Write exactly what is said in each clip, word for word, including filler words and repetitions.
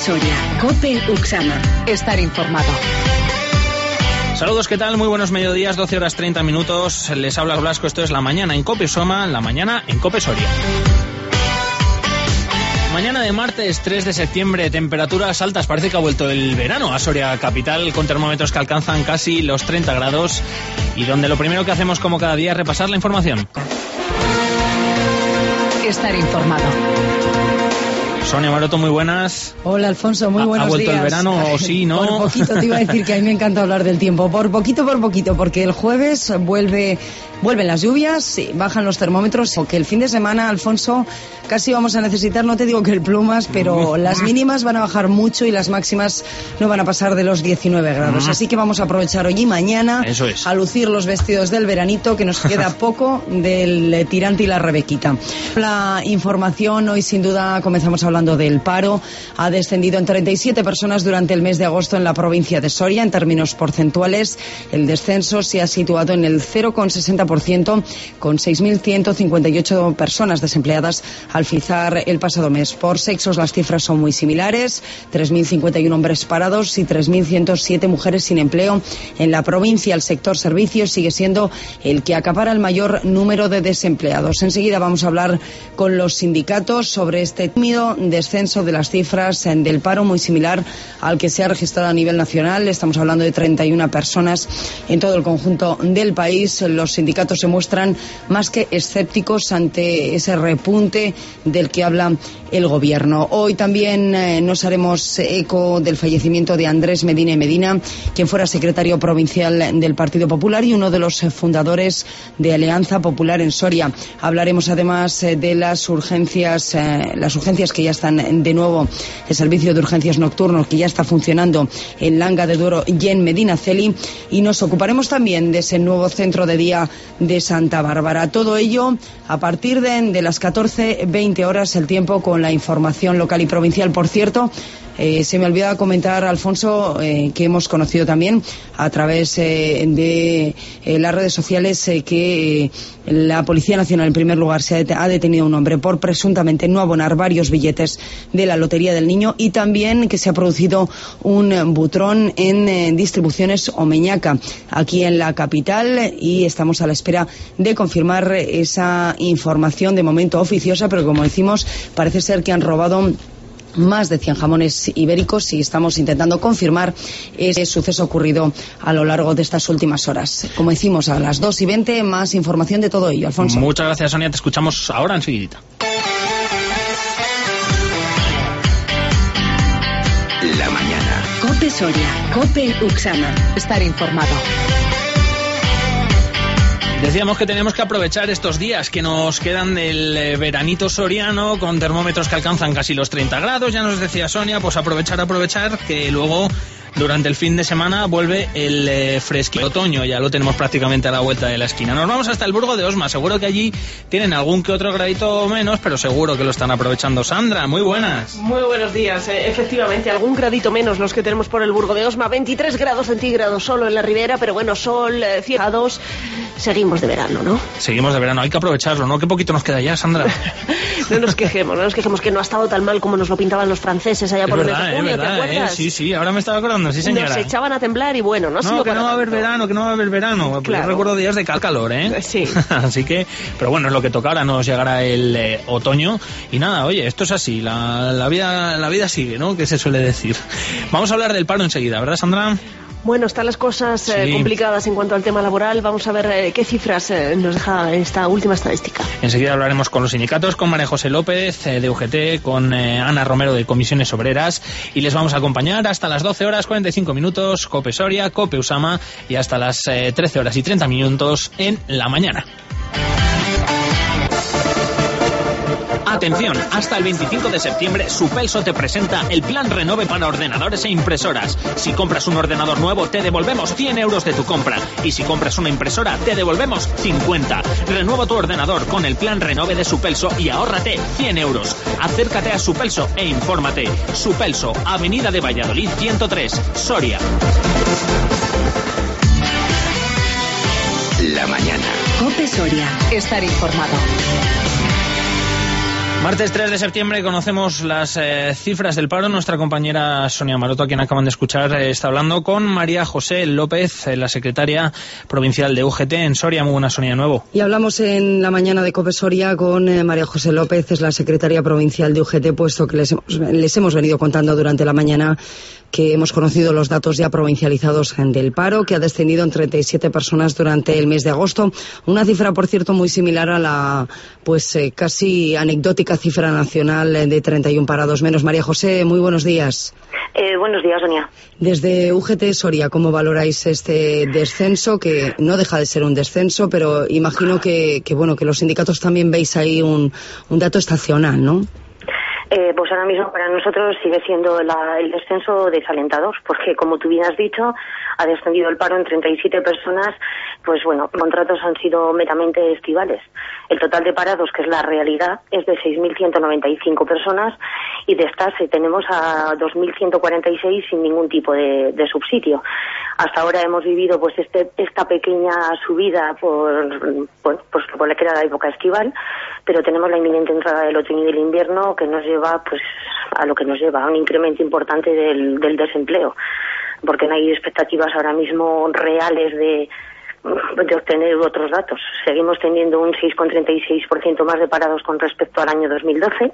Soria, COPE Uxama. Estar informado. Saludos, ¿qué tal? Muy buenos mediodías, doce horas treinta minutos. Les habla Blasco, esto es La Mañana en COPE Uxama, La Mañana en COPE Soria. Mañana de martes tres de septiembre, temperaturas altas, parece que ha vuelto el verano a Soria capital, con termómetros que alcanzan casi los treinta grados y donde lo primero que hacemos como cada día es repasar la información. Estar informado. Sonia Maroto, muy buenas. Hola, Alfonso, muy buenos días. ¿Ha vuelto días. el verano o sí, no? Por poquito te iba a decir que a mí me encanta hablar del tiempo. Por poquito, por poquito, porque el jueves vuelve, vuelven las lluvias, sí, bajan los termómetros. Que el fin de semana, Alfonso, casi vamos a necesitar, no te digo que el plumas, pero las mínimas van a bajar mucho y las máximas no van a pasar de los diecinueve grados. Así que vamos a aprovechar hoy y mañana Eso es. a lucir los vestidos del veranito, que nos queda poco del tirante y la rebequita. La información, hoy sin duda comenzamos hablando del paro. Ha descendido en treinta y siete personas durante el mes de agosto en la provincia de Soria. En términos porcentuales, el descenso se ha situado en el cero coma sesenta por ciento, con seis mil ciento cincuenta y ocho personas desempleadas al finalizar el pasado mes. Por sexos las cifras son muy similares, tres mil cincuenta y uno hombres parados y tres mil ciento siete mujeres sin empleo. En la provincia el sector servicios sigue siendo el que acapara el mayor número de desempleados. Enseguida vamos a hablar con los sindicatos sobre este tímido descenso de las cifras del paro, muy similar al que se ha registrado a nivel nacional. Estamos hablando de treinta y una personas en todo el conjunto del país. Los sindicatos se muestran más que escépticos ante ese repunte del que habla el gobierno. Hoy también eh, nos haremos eco del fallecimiento de Andrés Medina y Medina, quien fuera secretario provincial del Partido Popular y uno de los fundadores de Alianza Popular en Soria. Hablaremos además eh, de las urgencias, eh, las urgencias que ya están de nuevo, el servicio de urgencias nocturnos que ya está funcionando en Langa de Duero y en Medinaceli, y nos ocuparemos también de ese nuevo centro de día de Santa Bárbara. Todo ello a partir de, de las catorce veinte horas, el tiempo con la información local y provincial. Por cierto, Eh, se me olvidaba comentar, Alfonso, eh, que hemos conocido también a través eh, de eh, las redes sociales eh, que eh, la Policía Nacional, en primer lugar, se ha, det- ha detenido a un hombre por presuntamente no abonar varios billetes de la Lotería del Niño, y también que se ha producido un eh, butrón en eh, Distribuciones Omeñaca, aquí en la capital, y estamos a la espera de confirmar esa información, de momento oficiosa, pero como decimos, parece ser que han robado más de cien jamones ibéricos y estamos intentando confirmar ese suceso ocurrido a lo largo de estas últimas horas. Como decimos, a las dos y veinte, más información de todo ello. Alfonso. Muchas gracias, Sonia. Te escuchamos ahora enseguidita. La mañana. COPE Soria, COPE Uxama. Estar informado. Decíamos que tenemos que aprovechar estos días que nos quedan del eh, veranito soriano, con termómetros que alcanzan casi los treinta grados. Ya nos decía Sonia, pues aprovechar, aprovechar, que luego durante el fin de semana vuelve el eh, fresquito otoño. Ya lo tenemos prácticamente a la vuelta de la esquina. Nos vamos hasta el Burgo de Osma. Seguro que allí tienen algún que otro gradito menos, pero seguro que lo están aprovechando. Sandra, muy buenas. Muy buenos días. Eh, efectivamente, algún gradito menos los que tenemos por el Burgo de Osma. veintitrés grados centígrados solo en la ribera, pero bueno, sol, eh, cien grados. Seguimos de verano, ¿no? Seguimos de verano, hay que aprovecharlo, ¿no? ¿Qué poquito nos queda ya, Sandra? No nos quejemos, no nos quejemos, que no ha estado tan mal como nos lo pintaban los franceses allá Es por verdad, el mes de junio, es verdad, ¿te acuerdas? eh, sí, sí, ahora me estaba acordando, sí señora. Nos echaban a temblar y bueno, no ha sido No, que para no va a haber tanto. verano, que no va a haber verano. Pues Claro. yo recuerdo días de cal calor, ¿eh? Sí. Así que, pero bueno, es lo que toca, ahora nos llegará el eh, otoño. Y nada, oye, esto es así, la, la vida la vida sigue, ¿no? Que se suele decir. Vamos a hablar del paro enseguida, ¿verdad, Sandra? Bueno, están las cosas eh, Sí. complicadas en cuanto al tema laboral. Vamos a ver eh, qué cifras eh, nos deja esta última estadística. Enseguida hablaremos con los sindicatos, con María José López eh, de U G T, con eh, Ana Romero de Comisiones Obreras, y les vamos a acompañar hasta las doce horas cuarenta y cinco minutos, COPE Soria, COPE Uxama, y hasta las eh, trece horas y treinta minutos en la mañana. Atención, hasta el veinticinco de septiembre Supelso te presenta el plan Renove para ordenadores e impresoras. Si compras un ordenador nuevo te devolvemos cien euros de tu compra, y si compras una impresora te devolvemos cincuenta. Renueva tu ordenador con el plan Renove de Supelso y ahórrate cien euros. Acércate a Supelso e infórmate. Supelso, Avenida de Valladolid ciento tres, Soria. La mañana. COPE Soria. Estar informado. Martes tres de septiembre conocemos las eh, cifras del paro. Nuestra compañera Sonia Maroto, a quien acaban de escuchar, eh, está hablando con María José López, eh, la secretaria provincial de U G T en Soria. Muy buena, Sonia, de nuevo. Y hablamos en la mañana de COPE Soria con eh, María José López, es la secretaria provincial de U G T, puesto que les hemos, les hemos venido contando durante la mañana que hemos conocido los datos ya provincializados del paro, que ha descendido en treinta y siete personas durante el mes de agosto. Una cifra, por cierto, muy similar a la pues eh, casi anecdótica cifra nacional de treinta y uno parados menos. María José, muy buenos días. Eh, buenos días, Sonia. Desde U G T Soria, ¿cómo valoráis este descenso? Que no deja de ser un descenso, pero imagino que, que bueno, que los sindicatos también veis ahí un, un dato estacional, ¿no? Eh, pues ahora mismo para nosotros sigue siendo la, el descenso desalentador, porque como tú bien has dicho, ha descendido el paro en treinta y siete personas, pues bueno, contratos han sido meramente estivales. El total de parados, que es la realidad, es de seis mil ciento noventa y cinco personas y de estas eh, tenemos a dos mil ciento cuarenta y seis sin ningún tipo de, de subsidio. Hasta ahora hemos vivido pues este, esta pequeña subida por, por, pues, por la que era la época estival, pero tenemos la inminente entrada del otoño y del invierno que nos lleva pues a lo que nos lleva, a un incremento importante del, del desempleo, porque no hay expectativas ahora mismo reales de de obtener otros datos. Seguimos teniendo un seis coma treinta y seis por ciento más de parados con respecto al año dos mil doce.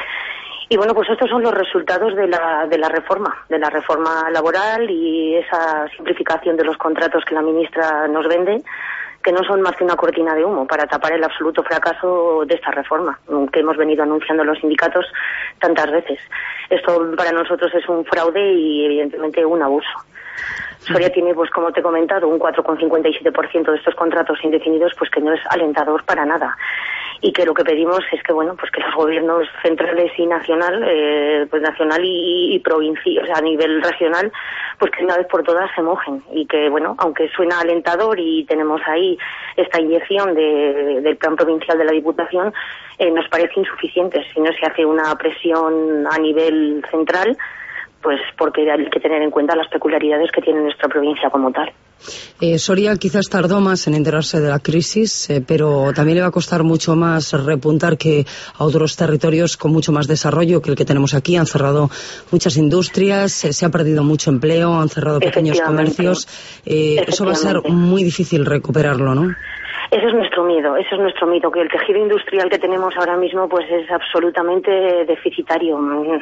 Y bueno, pues estos son los resultados de la, de la reforma, de la reforma laboral y esa simplificación de los contratos que la ministra nos vende, que no son más que una cortina de humo para tapar el absoluto fracaso de esta reforma, que hemos venido anunciando los sindicatos tantas veces. Esto para nosotros es un fraude y evidentemente un abuso. Soria tiene, pues como te he comentado, un cuatro coma cincuenta y siete por ciento de estos contratos indefinidos, pues que no es alentador para nada. Y que lo que pedimos es que, bueno, pues que los gobiernos centrales y nacional, eh, pues nacional y, y provincial, o sea, a nivel regional, pues que una vez por todas se mojen. Y que, bueno, aunque suena alentador y tenemos ahí esta inyección de, del plan provincial de la Diputación, eh, nos parece insuficiente si no se hace una presión a nivel central, pues porque hay que tener en cuenta las peculiaridades que tiene nuestra provincia como tal. Eh, Soria quizás tardó más en enterarse de la crisis, eh, pero también le va a costar mucho más repuntar que a otros territorios con mucho más desarrollo que el que tenemos aquí. Han cerrado muchas industrias, eh, se ha perdido mucho empleo, han cerrado pequeños comercios. Eh, eso va a ser muy difícil recuperarlo, ¿no? Ese es nuestro miedo, ese es nuestro miedo, que el tejido industrial que tenemos ahora mismo pues es absolutamente deficitario.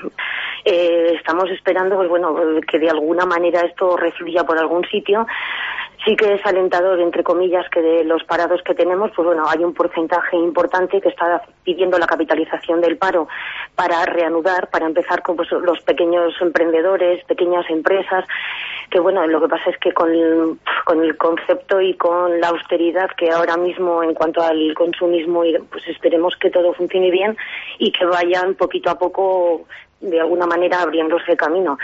Eh, estamos esperando, pues bueno, que de alguna manera esto refluya por algún sitio. Sí que es alentador, entre comillas, que de los parados que tenemos, pues bueno, hay un porcentaje importante que está pidiendo la capitalización del paro para reanudar, para empezar con pues, los pequeños emprendedores, pequeñas empresas, que bueno, lo que pasa es que con el, con el concepto y con la austeridad que ahora mismo en cuanto al consumismo, pues esperemos que todo funcione bien y que vayan poquito a poco de alguna manera abriéndose camino.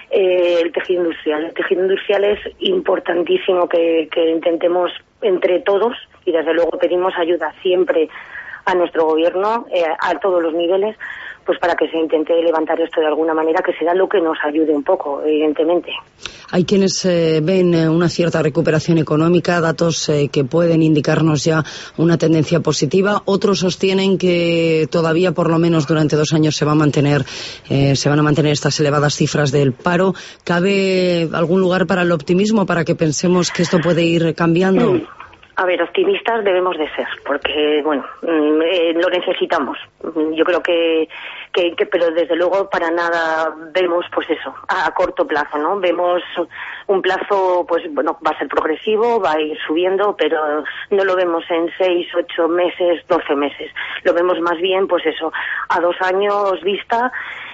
Eh, el tejido industrial. El tejido industrial es importantísimo que, que intentemos entre todos, y desde luego pedimos ayuda siempre a nuestro gobierno, eh, a todos los niveles, pues para que se intente levantar esto de alguna manera, que será lo que nos ayude un poco, evidentemente. Hay quienes eh, ven eh, una cierta recuperación económica, datos eh, que pueden indicarnos ya una tendencia positiva. Otros sostienen que todavía, por lo menos durante dos años, se va a mantener, eh, se van a mantener estas elevadas cifras del paro. ¿Cabe algún lugar para el optimismo, para que pensemos que esto puede ir cambiando? Mm. A ver, optimistas debemos de ser, porque, bueno, eh, lo necesitamos. Yo creo que, que, que, pero desde luego para nada vemos, pues eso, a, a corto plazo, ¿no? Vemos un plazo, pues bueno, va a ser progresivo, va a ir subiendo, pero no lo vemos en seis, ocho meses, doce meses. Lo vemos más bien, pues eso, a dos años vista.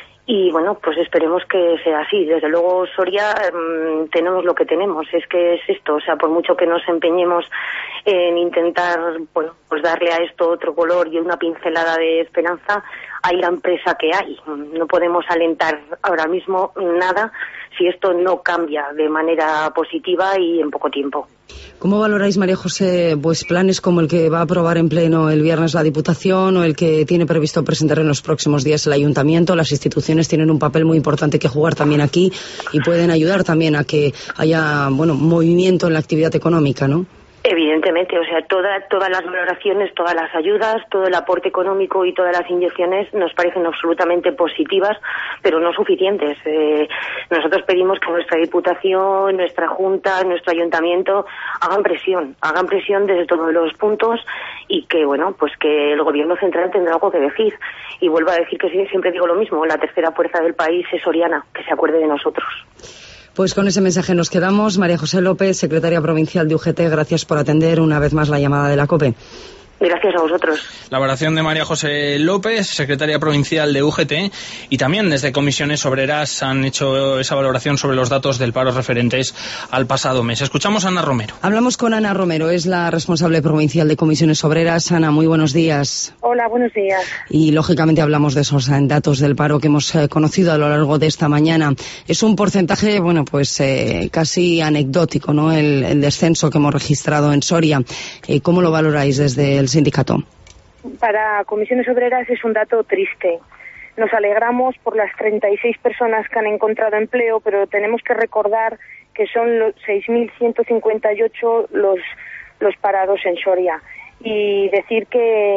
Y bueno, pues esperemos que sea así. Desde luego, Soria, mmm, tenemos lo que tenemos. Es que es esto, o sea, por mucho que nos empeñemos en intentar, bueno, pues darle a esto otro color y una pincelada de esperanza, hay la empresa que hay. No podemos alentar ahora mismo nada si esto no cambia de manera positiva y en poco tiempo. ¿Cómo valoráis, María José, pues planes como el que va a aprobar en pleno el viernes la Diputación o el que tiene previsto presentar en los próximos días el Ayuntamiento? Las instituciones tienen un papel muy importante que jugar también aquí y pueden ayudar también a que haya, bueno, movimiento en la actividad económica, ¿no? Evidentemente, o sea, toda, todas las valoraciones, todas las ayudas, todo el aporte económico y todas las inyecciones nos parecen absolutamente positivas, pero no suficientes. Eh, nosotros pedimos que nuestra Diputación, nuestra Junta, nuestro Ayuntamiento hagan presión, hagan presión desde todos los puntos y que, bueno, pues que el Gobierno central tendrá algo que decir. Y vuelvo a decir que sí, siempre digo lo mismo, la tercera fuerza del país es Soriana, que se acuerde de nosotros. Pues con ese mensaje nos quedamos. María José López, secretaria provincial de U G T, gracias por atender una vez más la llamada de la COPE. Gracias a vosotros. La valoración de María José López, secretaria provincial de U G T, y también desde Comisiones Obreras han hecho esa valoración sobre los datos del paro referentes al pasado mes. Escuchamos a Ana Romero. Hablamos con Ana Romero, es la responsable provincial de Comisiones Obreras. Ana, muy buenos días. Hola, buenos días. Y lógicamente hablamos de esos datos del paro que hemos eh, conocido a lo largo de esta mañana. Es un porcentaje, bueno, pues eh, casi anecdótico, ¿no? El, el descenso que hemos registrado en Soria. Eh, ¿Cómo lo valoráis desde el sindicato? Para Comisiones Obreras es un dato triste. Nos alegramos por las treinta y seis personas que han encontrado empleo, pero tenemos que recordar que son los seis mil ciento cincuenta y ocho los, los parados en Soria. Y decir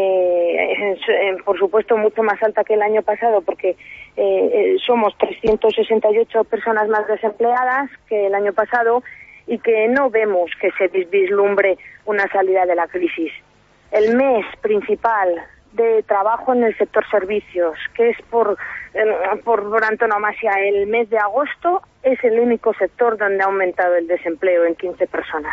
que, eh, por supuesto, mucho más alta que el año pasado, porque eh, somos trescientas sesenta y ocho personas más desempleadas que el año pasado y que no vemos que se vislumbre una salida de la crisis. El mes principal de trabajo en el sector servicios, que es por, por, por antonomasia el mes de agosto, es el único sector donde ha aumentado el desempleo en quince personas.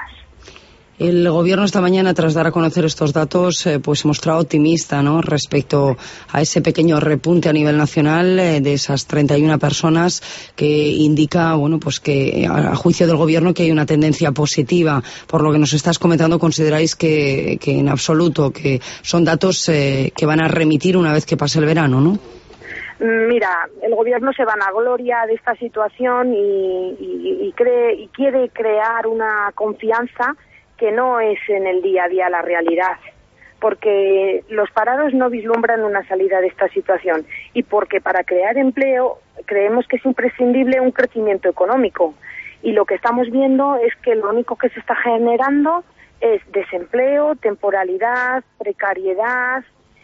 El Gobierno esta mañana, tras dar a conocer estos datos, eh, pues se mostraba optimista, ¿no?, respecto a ese pequeño repunte a nivel nacional eh, de esas treinta y una personas, que indica, bueno, pues que a, a juicio del Gobierno que hay una tendencia positiva. Por lo que nos estás comentando, consideráis que, que en absoluto, que son datos eh, que van a remitir una vez que pase el verano, ¿no? Mira, el Gobierno se vanagloria de esta situación y, y, y, cree, y quiere crear una confianza que no es en el día a día la realidad, porque los parados no vislumbran una salida de esta situación y porque para crear empleo creemos que es imprescindible un crecimiento económico, y lo que estamos viendo es que lo único que se está generando es desempleo, temporalidad, precariedad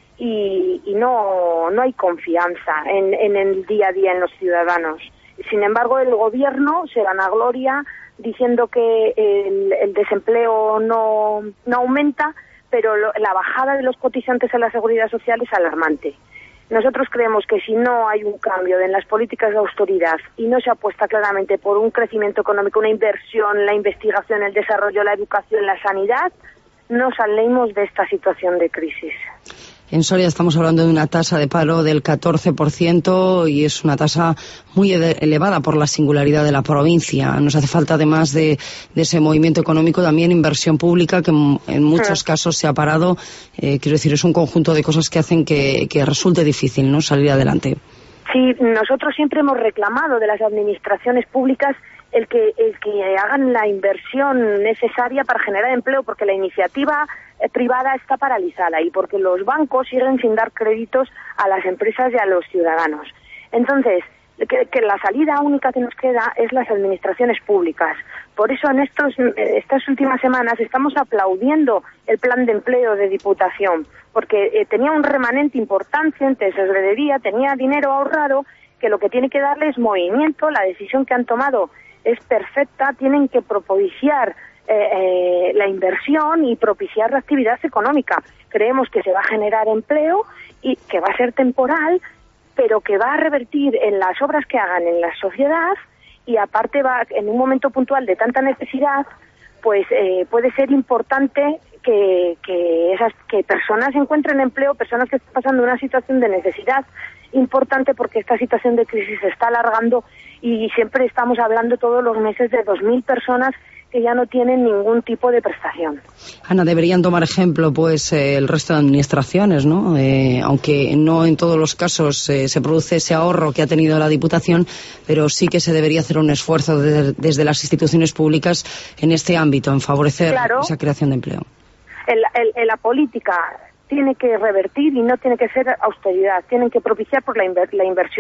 y, y no, no hay confianza en, en el día a día en los ciudadanos. Sin embargo, el Gobierno se vanagloria diciendo que el, el desempleo no, no aumenta, pero lo, la bajada de los cotizantes a la Seguridad Social es alarmante. Nosotros creemos que si no hay un cambio en las políticas de austeridad y no se apuesta claramente por un crecimiento económico, una inversión, la investigación, el desarrollo, la educación, la sanidad, no salimos de esta situación de crisis. En Soria estamos hablando de una tasa de paro del catorce por ciento y es una tasa muy elevada por la singularidad de la provincia. Nos hace falta, además de, de ese movimiento económico, también inversión pública, que en muchos casos se ha parado. Eh, quiero decir, es un conjunto de cosas que hacen que, que resulte difícil, ¿no?, salir adelante. Sí, nosotros siempre hemos reclamado de las administraciones públicas el que, el que hagan la inversión necesaria para generar empleo, porque la iniciativa privada está paralizada y porque los bancos siguen sin dar créditos a las empresas y a los ciudadanos. Entonces, que, que la salida única que nos queda es las administraciones públicas. Por eso en estos, estas últimas semanas estamos aplaudiendo el plan de empleo de Diputación, porque eh, tenía un remanente importante en tesorería, tenía dinero ahorrado, que lo que tiene que darle es movimiento. La decisión que han tomado es perfecta, tienen que propiciar eh, eh, la inversión y propiciar la actividad económica. Creemos que se va a generar empleo y que va a ser temporal, pero que va a revertir en las obras que hagan en la sociedad, y aparte va, en un momento puntual de tanta necesidad, pues eh, puede ser importante que, que esas que personas encuentren empleo, personas que están pasando una situación de necesidad importante, porque esta situación de crisis se está alargando y siempre estamos hablando todos los meses de dos mil personas que ya no tienen ningún tipo de prestación. Ana, deberían tomar ejemplo pues eh, el resto de administraciones, ¿no? Eh, aunque no en todos los casos eh, se produce ese ahorro que ha tenido la Diputación, pero sí que se debería hacer un esfuerzo de, desde las instituciones públicas en este ámbito, en favorecer claro. esa creación de empleo. El, el, el, la política tiene que revertir y no tiene que ser austeridad, tienen que propiciar por la, inver, la inversión.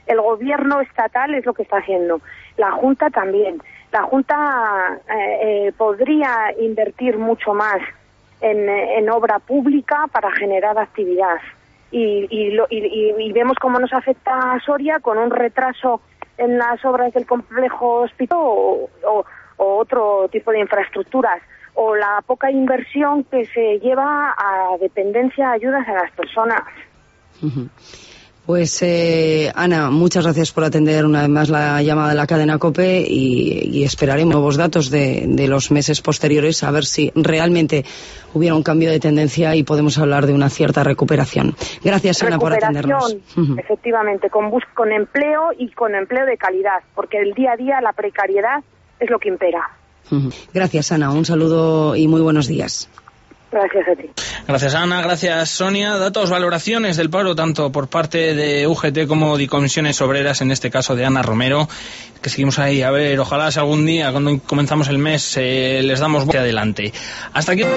El gobierno estatal es lo que está haciendo, la Junta también. La Junta eh, eh, podría invertir mucho más en, en obra pública para generar actividad. Y, y, lo, y, y vemos cómo nos afecta a Soria con un retraso en las obras del complejo hospital o, o, o otro tipo de infraestructuras, o la poca inversión que se lleva a dependencia, ayudas a las personas. Uh-huh. Pues eh, Ana, muchas gracias por atender una vez más la llamada de la cadena COPE y, y esperaremos nuevos datos de, de los meses posteriores a ver si realmente hubiera un cambio de tendencia y podemos hablar de una cierta recuperación. Gracias, Ana, por atendernos. Efectivamente, con, bus con empleo y con empleo de calidad, porque el día a día la precariedad es lo que impera. Gracias, Ana. Un saludo y muy buenos días. Gracias a ti. Gracias, Ana. Gracias, Sonia. Datos, valoraciones del paro, tanto por parte de U G T como de Comisiones Obreras, en este caso de Ana Romero, que seguimos ahí. A ver, ojalá si algún día, cuando comenzamos el mes, eh, les damos vuelta adelante. Hasta aquí.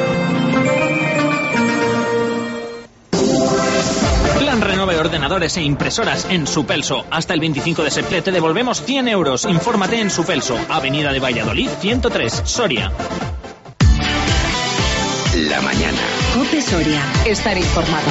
Plan Renove de ordenadores e impresoras en Supelso. Hasta el veinticinco de septiembre te devolvemos cien euros. Infórmate en Supelso, Avenida de Valladolid, ciento tres, Soria. La mañana. COPE Soria. Estar informado.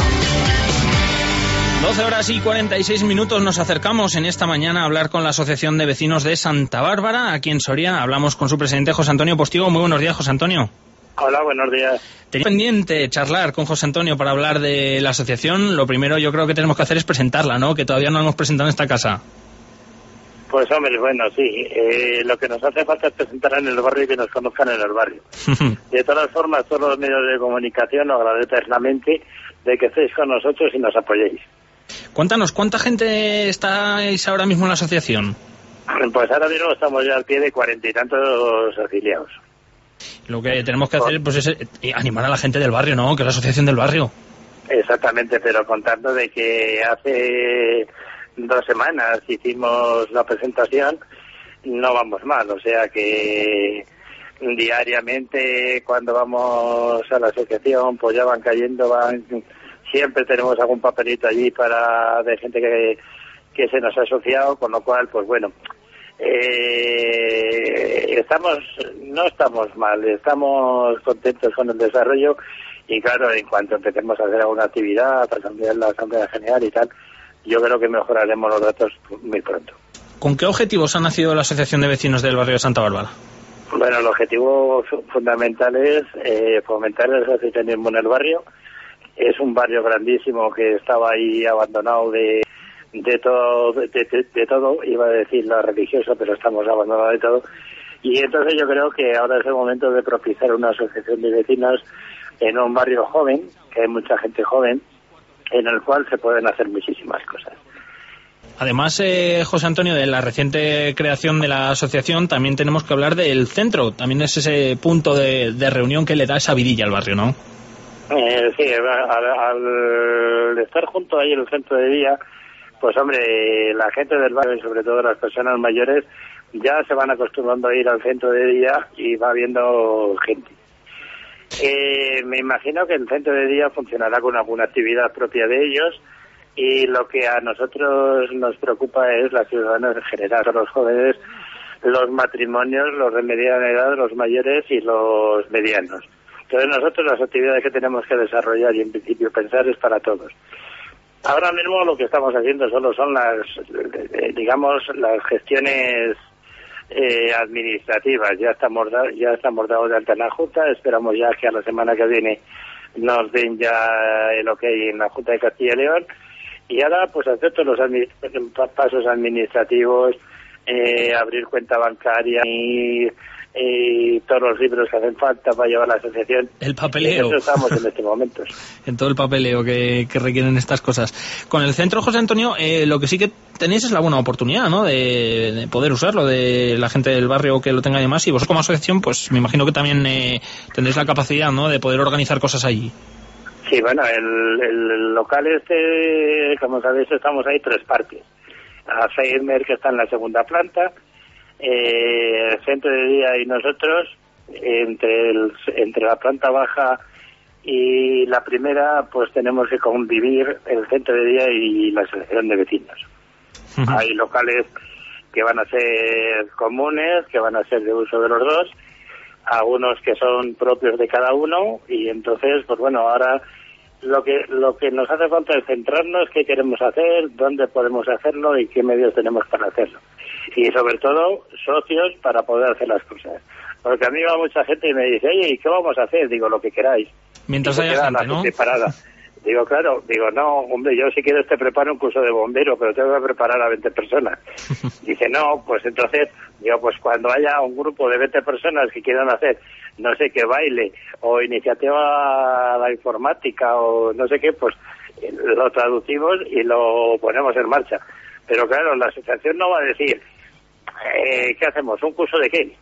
doce horas y cuarenta y seis minutos nos acercamos en esta mañana a hablar con la Asociación de Vecinos de Santa Bárbara, aquí en Soria. Hablamos con su presidente, José Antonio Postigo. Muy buenos días, José Antonio. Hola, buenos días. Tenía pendiente charlar con José Antonio para hablar de la asociación. Lo primero yo creo que tenemos que hacer es presentarla, ¿no? Que todavía no la hemos presentado en esta casa. Pues hombre, bueno, sí, eh, lo que nos hace falta es presentarla en el barrio y que nos conozcan en el barrio. De todas formas, todos los medios de comunicación os agradezco eternamente de que estéis con nosotros y nos apoyéis. Cuéntanos, ¿cuánta gente estáis ahora mismo en la asociación? Pues ahora mismo estamos ya al pie de cuarenta y tantos afiliados. Lo que tenemos que hacer pues es animar a la gente del barrio, ¿no? Que es la asociación del barrio. Exactamente, pero contando de que hace dos semanas hicimos la presentación, no vamos mal, o sea que diariamente cuando vamos a la asociación pues ya van cayendo, van siempre tenemos algún papelito allí para de gente que, que se nos ha asociado, con lo cual pues bueno, eh, estamos no estamos mal, estamos contentos con el desarrollo y claro, en cuanto empecemos a hacer alguna actividad, para cambiar la Asamblea General y tal, yo creo que mejoraremos los datos muy pronto. ¿Con qué objetivos ha nacido la Asociación de Vecinos del Barrio de Santa Bárbara? Bueno, el objetivo fundamental es eh, fomentar el asociacionismo en el barrio. Es un barrio grandísimo que estaba ahí abandonado de de todo, de, de, de todo, iba a decir la religiosa, pero estamos abandonados de todo. Y entonces yo creo que ahora es el momento de propiciar una asociación de vecinos en un barrio joven, que hay mucha gente joven, en el cual se pueden hacer muchísimas cosas. Además, eh, José Antonio, de la reciente creación de la asociación, también tenemos que hablar del centro. También es ese punto de, de reunión que le da esa vidilla al barrio, ¿no? Eh, sí, al, al estar junto ahí en el centro de día, pues hombre, la gente del barrio y sobre todo las personas mayores ya se van acostumbrando a ir al centro de día y va viendo gente. Eh, me imagino que el centro de día funcionará con alguna actividad propia de ellos y lo que a nosotros nos preocupa es la ciudadanía en general, los jóvenes, los matrimonios, los de mediana edad, los mayores y los medianos. Entonces nosotros las actividades que tenemos que desarrollar y en principio pensar es para todos. Ahora mismo lo que estamos haciendo solo son las, digamos, las gestiones Eh, administrativas. Ya estamos da, ya estamos dados de alta en la Junta, esperamos ya que a la semana que viene nos den ya el ok en la Junta de Castilla y León y ahora pues hacer todos los admi pasos administrativos, eh, abrir cuenta bancaria y, y todos los libros que hacen falta para llevar la asociación. El papeleo. En eso estamos en este momento. En todo el papeleo que, que requieren estas cosas. Con el centro, José Antonio, eh, lo que sí que tenéis es la buena oportunidad, ¿no?, de, de poder usarlo, de la gente del barrio que lo tenga y demás, y vosotros como asociación, pues me imagino que también eh, tendréis la capacidad, ¿no?, de poder organizar cosas allí. Sí, bueno, el, el local este, como sabéis, estamos ahí tres partes. A Feimer, que está en la segunda planta, eh, el centro de día y nosotros, entre, el, entre la planta baja y la primera, pues tenemos que convivir el centro de día y la asociación de vecinos. Uh-huh. Hay locales que van a ser comunes, que van a ser de uso de los dos, algunos que son propios de cada uno, y entonces, pues bueno, ahora lo que lo que nos hace falta es centrarnos, qué queremos hacer, dónde podemos hacerlo y qué medios tenemos para hacerlo. Y sobre todo, socios para poder hacer las cosas. Porque a mí va mucha gente y me dice, oye, ¿y qué vamos a hacer? Digo, lo que queráis. Mientras haya gente, ¿no? Parada. Digo, claro, digo, no, hombre, yo si quieres te preparo un curso de bombero, pero tengo que preparar a veinte personas. Dice, no, pues entonces, digo, pues cuando haya un grupo de veinte personas que quieran hacer, no sé qué, baile, o iniciativa a la informática, o no sé qué, pues lo traducimos y lo ponemos en marcha. Pero claro, la asociación no va a decir, eh, ¿qué hacemos? ¿Un curso de qué?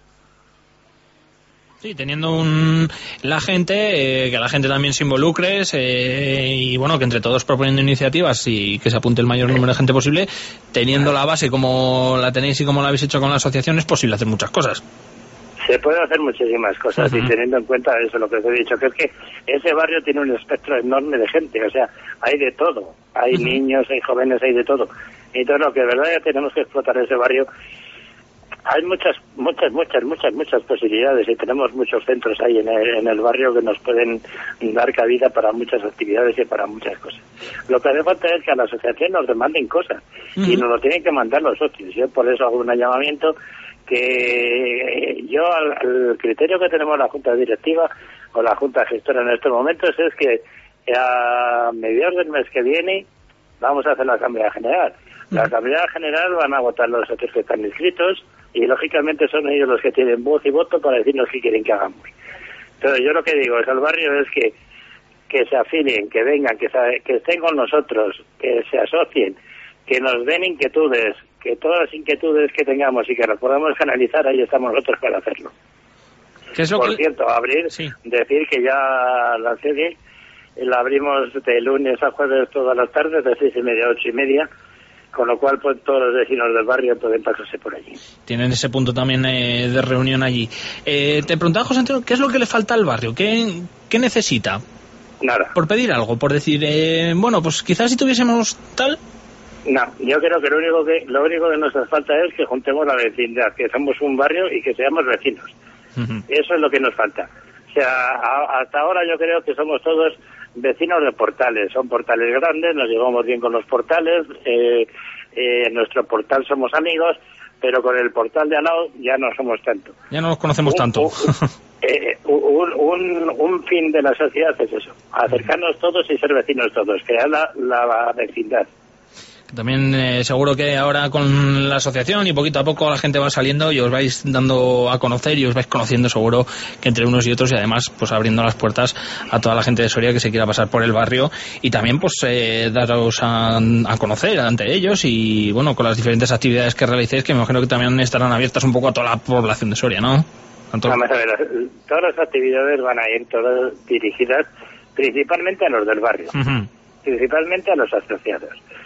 Sí, teniendo un, la gente, eh, que la gente también se involucre eh, y bueno, que entre todos proponiendo iniciativas y que se apunte el mayor número de gente posible, teniendo la base como la tenéis y como la habéis hecho con la asociación, es posible hacer muchas cosas. Se puede hacer muchísimas cosas. Uh-huh. Y teniendo en cuenta eso, lo que os he dicho, que es que ese barrio tiene un espectro enorme de gente, o sea, hay de todo, hay uh-huh. niños, hay jóvenes, hay de todo. Y todo lo que de verdad ya tenemos que explotar ese barrio. Hay muchas, muchas, muchas, muchas, muchas posibilidades y tenemos muchos centros ahí en el, en el barrio que nos pueden dar cabida para muchas actividades y para muchas cosas. Lo que hace falta es que a la asociación nos demanden cosas uh-huh. y nos lo tienen que mandar los socios. Yo por eso hago un llamamiento que yo al, al criterio que tenemos la Junta Directiva o la Junta Gestora en estos momentos es que a mediados del mes que viene vamos a hacer la Asamblea General. La Asamblea General van a votar los socios que están inscritos y lógicamente son ellos los que tienen voz y voto para decirnos qué quieren que hagamos. Entonces yo lo que digo es al barrio es que que se afilien, que vengan, que, se, que estén con nosotros, que se asocien, que nos den inquietudes, que todas las inquietudes que tengamos y que las podamos canalizar, ahí estamos nosotros para hacerlo. ¿Qué es lo Por que... cierto, abrir, sí. decir que ya la sede la abrimos de lunes a jueves todas las tardes, de seis y media a ocho y media, con lo cual pues, todos los vecinos del barrio pueden pasarse por allí. Tienen ese punto también eh, de reunión allí. Eh, te preguntaba, José Antonio, ¿qué es lo que le falta al barrio? ¿Qué, qué necesita? Nada. Por pedir algo, por decir, eh, bueno, pues quizás si tuviésemos tal... No, yo creo que lo único que lo único que nos hace falta es que juntemos la vecindad, que somos un barrio y que seamos vecinos. Uh-huh. Eso es lo que nos falta. O sea, a, hasta ahora yo creo que somos todos vecinos de Portales. Son portales grandes, nos llevamos bien con los portales, eh, eh, en nuestro portal somos amigos, pero con el portal de al lado ya no somos tanto. Ya no nos conocemos un, tanto. Un, eh, un, un, un fin de la sociedad es eso, acercarnos todos y ser vecinos todos, crear la, la vecindad. También eh, seguro que ahora con la asociación y poquito a poco la gente va saliendo y os vais dando a conocer y os vais conociendo seguro que entre unos y otros, y además pues abriendo las puertas a toda la gente de Soria que se quiera pasar por el barrio y también pues eh, daros a, a conocer ante ellos y bueno, con las diferentes actividades que realicéis, que me imagino que también estarán abiertas un poco a toda la población de Soria, ¿no? Tanto... Vamos a ver, todas las actividades van a ir todas dirigidas principalmente a los del barrio, uh-huh. principalmente a los asociados.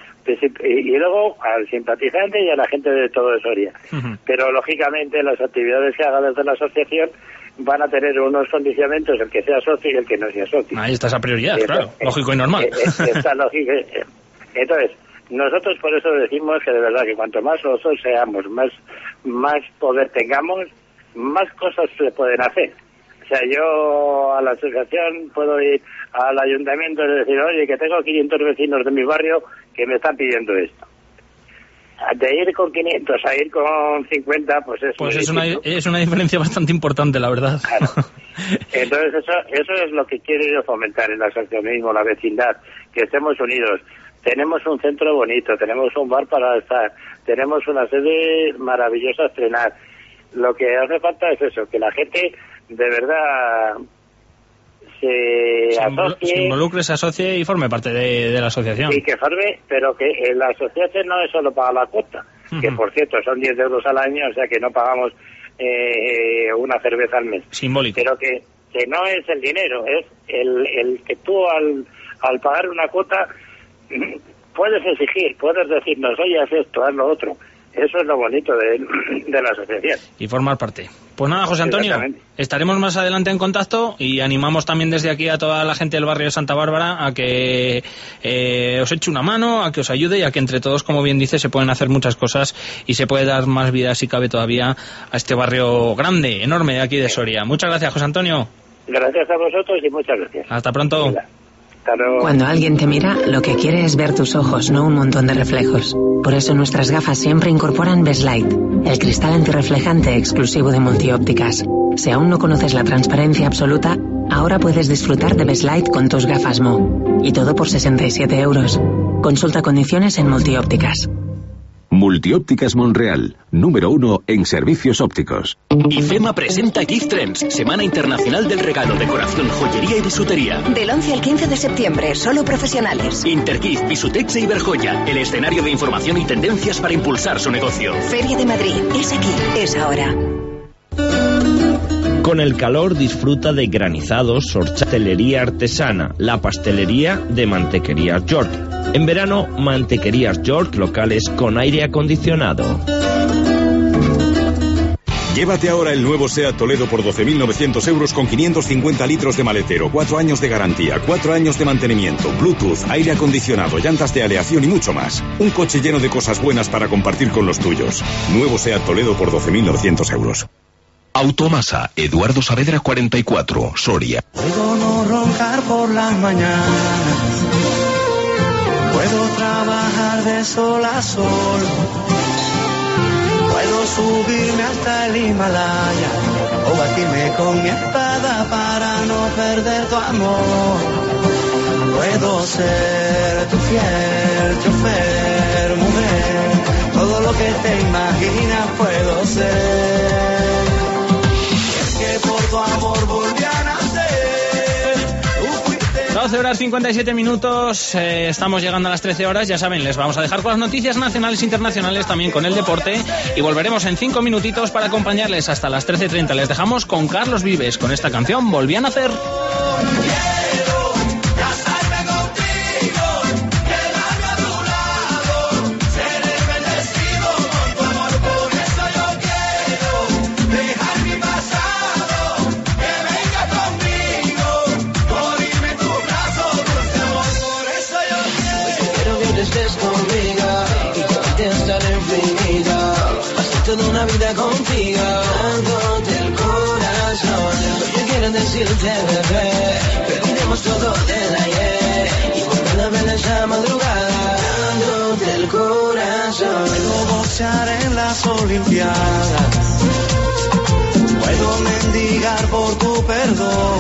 Y luego al simpatizante y a la gente de todo Soria. Uh-huh. Pero lógicamente las actividades que haga desde la asociación van a tener unos condicionamientos, el que sea socio y el que no sea socio. Ahí está esa prioridad, está, claro, eh, lógico y normal. Eh, está lógico. Entonces, nosotros por eso decimos que de verdad que cuanto más socios seamos, más, más poder tengamos, más cosas se pueden hacer. O sea, yo a la asociación puedo ir al ayuntamiento y decir, oye, que tengo quinientos vecinos de mi barrio que me están pidiendo esto. De ir con quinientos a ir con cincuenta, pues es Pues es una, es una diferencia bastante importante, la verdad. Claro. Entonces eso, eso es lo que quiero yo fomentar en el asociacionismo, la vecindad, que estemos unidos. Tenemos un centro bonito, tenemos un bar para estar, tenemos una sede maravillosa a estrenar. Lo que hace falta es eso, que la gente de verdad se, se asocie, se involucre, se asocie y forme parte de, de la asociación. Y que forme, pero que la asociación no es solo para la cuota, uh-huh. que por cierto son diez euros al año, o sea que no pagamos eh, una cerveza al mes. Simbólico. Pero que, que no es el dinero, es el, el que tú al, al pagar una cuota puedes exigir, puedes decirnos, oye, haz esto, haz lo otro. Eso es lo bonito de, de la asociación. Y formar parte. Pues nada, José Antonio, estaremos más adelante en contacto y animamos también desde aquí a toda la gente del barrio de Santa Bárbara a que eh, os eche una mano, a que os ayude y a que entre todos, como bien dice, se pueden hacer muchas cosas y se puede dar más vida, si cabe todavía, a este barrio grande, enorme de aquí de Soria. Muchas gracias, José Antonio. Gracias a vosotros y muchas gracias. Hasta pronto. Cuando alguien te mira, lo que quiere es ver tus ojos, no un montón de reflejos. Por eso nuestras gafas siempre incorporan Bestlight, el cristal antirreflejante exclusivo de Multiópticas. Si aún no conoces la transparencia absoluta, ahora puedes disfrutar de Bestlight con tus gafas Mo. Y todo por sesenta y siete euros. Consulta condiciones en Multiópticas. Multiópticas Monreal, número uno en servicios ópticos. IFEMA presenta Gift Trends, Semana Internacional del Regalo, Decoración, Joyería y Bisutería. Del once al quince de septiembre, solo profesionales. Intergift, Bisutex e Iberjoya, el escenario de información y tendencias para impulsar su negocio. Feria de Madrid, es aquí, es ahora. Con el calor disfruta de granizados, pastelería artesana, la pastelería de Mantequerías York. En verano, Mantequerías York, locales con aire acondicionado. Llévate ahora el nuevo SEAT Toledo por doce mil novecientos euros con quinientos cincuenta litros de maletero, cuatro años de garantía, cuatro años de mantenimiento, Bluetooth, aire acondicionado, llantas de aleación y mucho más. Un coche lleno de cosas buenas para compartir con los tuyos. Nuevo SEAT Toledo por doce mil novecientos euros. Automasa, Eduardo Saavedra cuarenta y cuatro, Soria. Puedo no roncar por las mañanas, puedo trabajar de sol a sol, puedo subirme hasta el Himalaya o batirme con mi espada para no perder tu amor. Puedo ser tu fiel chofer, mujer, todo lo que te imaginas puedo ser. Por tu amor volví a nacer. doce horas cincuenta y siete minutos, eh, estamos llegando a las trece horas, ya saben, les vamos a dejar con las noticias nacionales e internacionales, también con el deporte, y volveremos en cinco minutitos para acompañarles hasta las trece treinta. Les dejamos con Carlos Vives, con esta canción, Volví a nacer. Una vida contigo, dándote el corazón. Yo quiero decirte, bebé, que olvidemos todo del ayer y volver a ver esa madrugada, dándote el corazón. Puedo boxear en las Olimpiadas, puedo mendigar por tu perdón,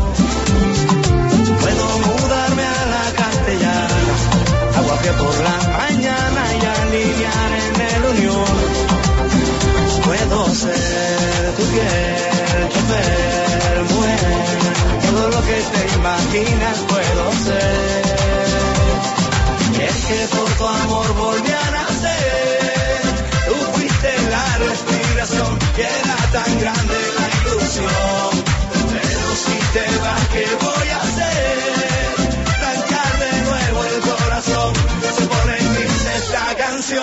puedo mudarme a la Castellana, agua que por la mañana y aliviar en el Unión. Puedo ser tu fiel chofer, mujer, todo lo que te imaginas puedo ser. Y es que por tu amor volví a nacer, tú fuiste la respiración, que era tan grande la ilusión. Pero si te vas, ¿qué voy a hacer? Trancar de nuevo el corazón, se pone triste esta canción.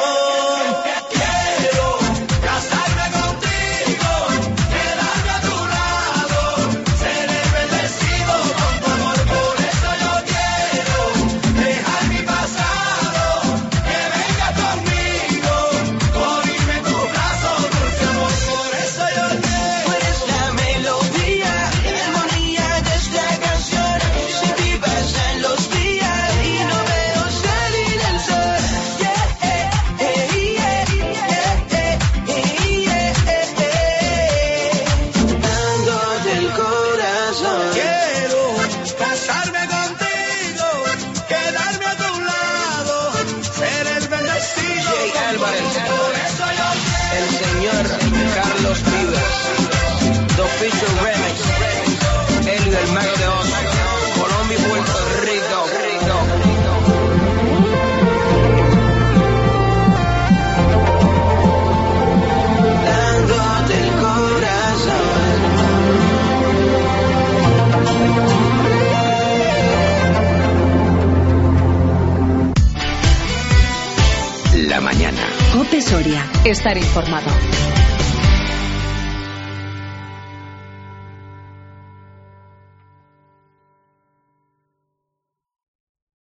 Cope Soria. Estar informado.